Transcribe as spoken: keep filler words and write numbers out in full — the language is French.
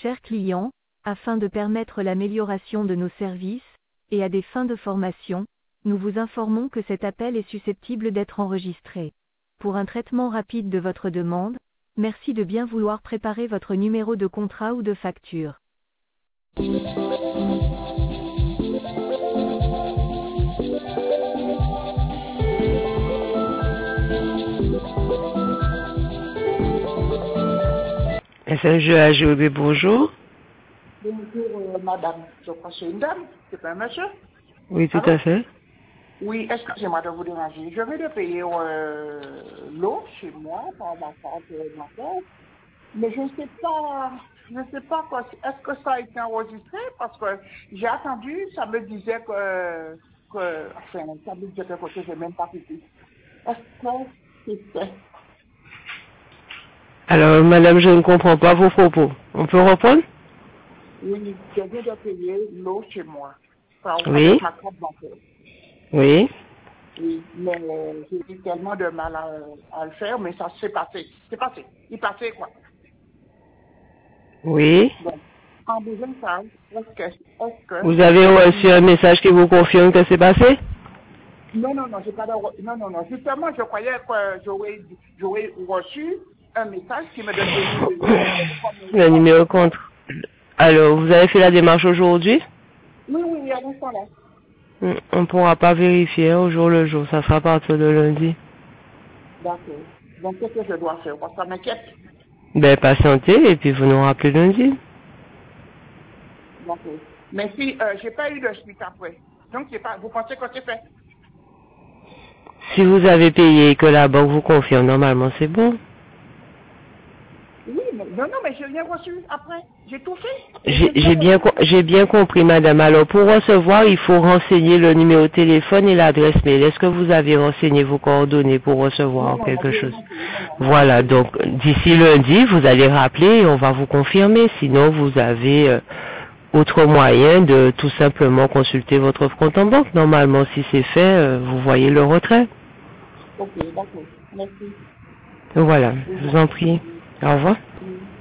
Chers clients, afin de permettre l'amélioration de nos services, et à des fins de formation, nous vous informons que cet appel est susceptible d'être enregistré. Pour un traitement rapide de votre demande, merci de bien vouloir préparer votre numéro de contrat ou de facture. S N G A G O B, bonjour. Bonjour, euh, madame. Je crois que c'est une dame, c'est pas un monsieur. Oui, tout Allô? à fait. Oui, excusez-moi de vous déranger. Je vais de payer euh, l'eau chez moi, par ma carte bancaire, mais je ne sais pas, je ne sais pas quoi. Est-ce que ça a été enregistré? Parce que j'ai attendu, ça me disait que, que enfin, ça me disait que je n'ai même pas quitté. Est-ce que c'est fait? Alors, madame, je ne comprends pas vos propos. On peut reprendre? Oui, je viens de payer l'eau chez moi, par, Oui. avec ma carte bancaire. Oui. Oui, mais euh, j'ai eu tellement de mal à, à le faire, mais ça s'est passé. C'est passé. Il passait quoi? Oui. Donc, en besoin de ça, est-ce que, est-ce que... Vous avez reçu un message qui vous confirme que c'est passé? Non, non, non, j'ai pas de... re- Non, non, non. Justement, je croyais que j'aurais, j'aurais reçu un message qui me donnait le numéro. Le numéro contre. Alors, vous avez fait la démarche aujourd'hui? Oui, oui, oui, à l'instant là. Hmm, On ne pourra pas vérifier au jour le jour. Ça sera à partir de lundi. D'accord. Donc, qu'est-ce que je dois faire? Parce que ça m'inquiète. Ben, patientez et puis vous nous rappelez lundi. D'accord. Mais si euh, j'ai pas eu de suite après, donc c'est pas... Vous pensez que c'est fait? Si vous avez payé et que la banque vous confirme, normalement c'est bon. Oui, mais non, non, mais j'ai rien reçu après. J'ai tout fait. J'ai j'ai bien, co- j'ai bien compris, madame. Alors, pour recevoir, il faut renseigner le numéro de téléphone et l'adresse mail. Est-ce que vous avez renseigné vos coordonnées pour recevoir Non, non, quelque non, chose? non, non, non, non. Voilà, donc d'ici lundi, vous allez rappeler et on va vous confirmer. Sinon, vous avez euh, autre moyen de tout simplement consulter votre compte en banque. Normalement, si c'est fait, euh, vous voyez le retrait. Ok, d'accord. Merci. Voilà, je vous en prie. Au revoir. Oui.